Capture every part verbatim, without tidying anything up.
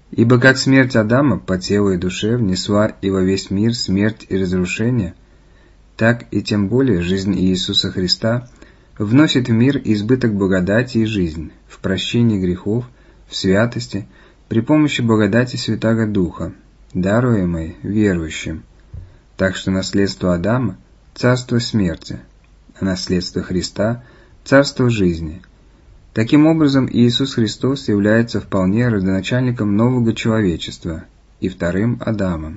Ибо как смерть Адама по телу и душе внесла и во весь мир смерть и разрушение, так и тем более жизнь Иисуса Христа вносит в мир избыток благодати и жизнь, в прощении грехов, в святости, при помощи благодати Святаго Духа, даруемой верующим. Так что наследство Адама – царство смерти, а наследство Христа – царство жизни. Таким образом, Иисус Христос является вполне родоначальником нового человечества и вторым Адамом.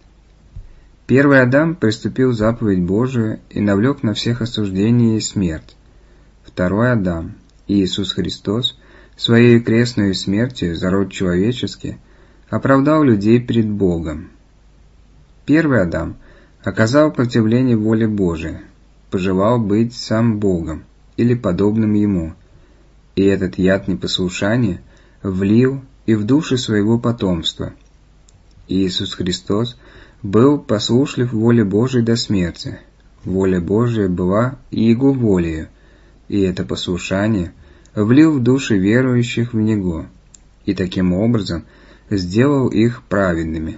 Первый Адам приступил заповедь Божию и навлек на всех осуждение и смерть. Второй Адам, Иисус Христос, своей крестной смертью за род человеческий, оправдал людей перед Богом. Первый Адам оказал противление воле Божией, пожелал быть сам Богом или подобным Ему, и этот яд непослушания влил и в души своего потомства. Иисус Христос был послушлив воле Божией до смерти. Воля Божия была и Его волею, и это послушание влил в души верующих в Него, и таким образом сделал их праведными.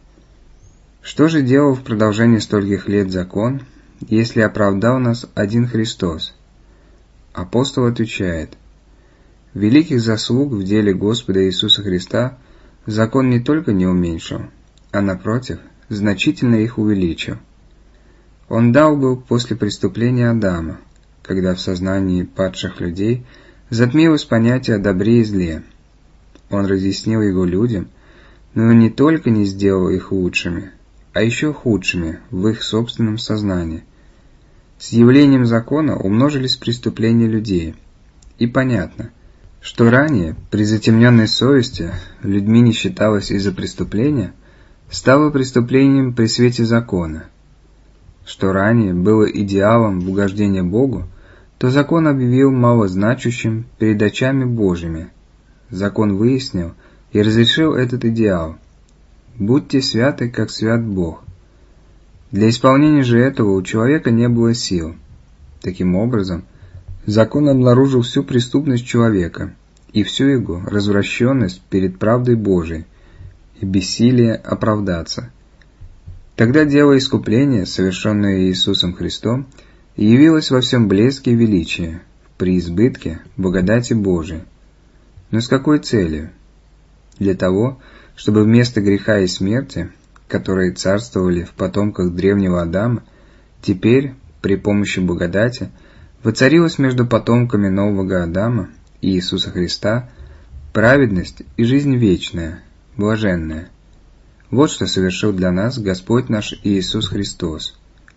Что же делал в продолжении стольких лет закон, если оправдал нас один Христос? Апостол отвечает: великих заслуг в деле Господа Иисуса Христа закон не только не уменьшил, а напротив, значительно их увеличил. Он дал был после преступления Адама, когда в сознании падших людей затмилось понятие о добре и зле. Он разъяснил его людям, но не только не сделал их лучшими, а еще худшими в их собственном сознании. С явлением закона умножились преступления людей, и понятно, что ранее, при затемненной совести, людьми не считалось из-за преступления, стало преступлением при свете закона. Что ранее было идеалом в угождении Богу, то закон объявил малозначущим перед очами Божьими. Закон выяснил и разрешил этот идеал. «Будьте святы, как свят Бог». Для исполнения же этого у человека не было сил. Таким образом, закон обнаружил всю преступность человека и всю его развращенность перед правдой Божией и бессилие оправдаться. Тогда дело искупления, совершенное Иисусом Христом, явилось во всем блеске и величии, при избытке благодати Божией. Но с какой целью? Для того, чтобы вместо греха и смерти, которые царствовали в потомках древнего Адама, теперь, при помощи благодати, воцарилась между потомками нового Адама и Иисуса Христа праведность и жизнь вечная, блаженная. Вот что совершил для нас Господь наш Иисус Христос.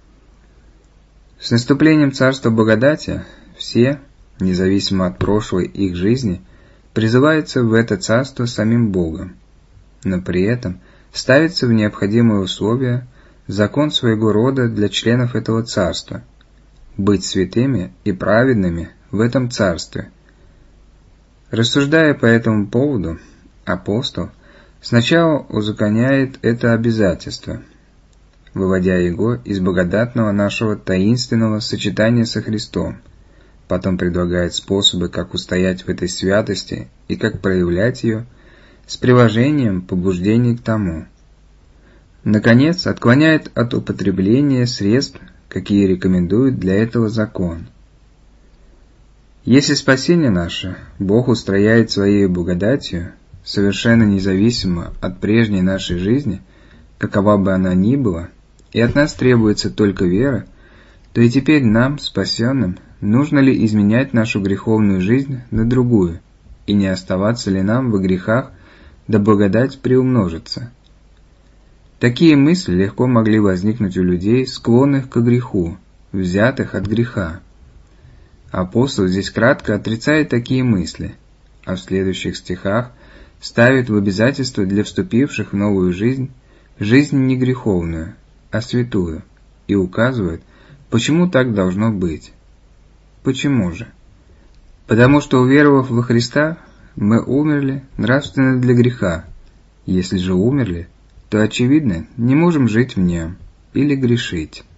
С наступлением Царства Благодати все, независимо от прошлой их жизни, призываются в это Царство самим Богом, но при этом ставится в необходимые условия закон своего рода для членов этого Царства – быть святыми и праведными в этом Царстве. Рассуждая по этому поводу, апостол сначала узаконяет это обязательство, выводя его из благодатного нашего таинственного сочетания со Христом, потом предлагает способы, как устоять в этой святости и как проявлять ее, с приложением побуждений к тому. Наконец, отклоняет от употребления средств, какие рекомендует для этого закон. Если спасение наше Бог устрояет своей благодатью, совершенно независимо от прежней нашей жизни, какова бы она ни была, и от нас требуется только вера, то и теперь нам, спасенным, нужно ли изменять нашу греховную жизнь на другую, и не оставаться ли нам во грехах, да благодать приумножится? Такие мысли легко могли возникнуть у людей, склонных к греху, взятых от греха. Апостол здесь кратко отрицает такие мысли, а в следующих стихах ставит в обязательство для вступивших в новую жизнь жизнь не греховную, а святую, и указывает, почему так должно быть. Почему же? Потому что, уверовав во Христа, мы умерли нравственно для греха. Если же умерли, то, очевидно, не можем жить в нем или грешить.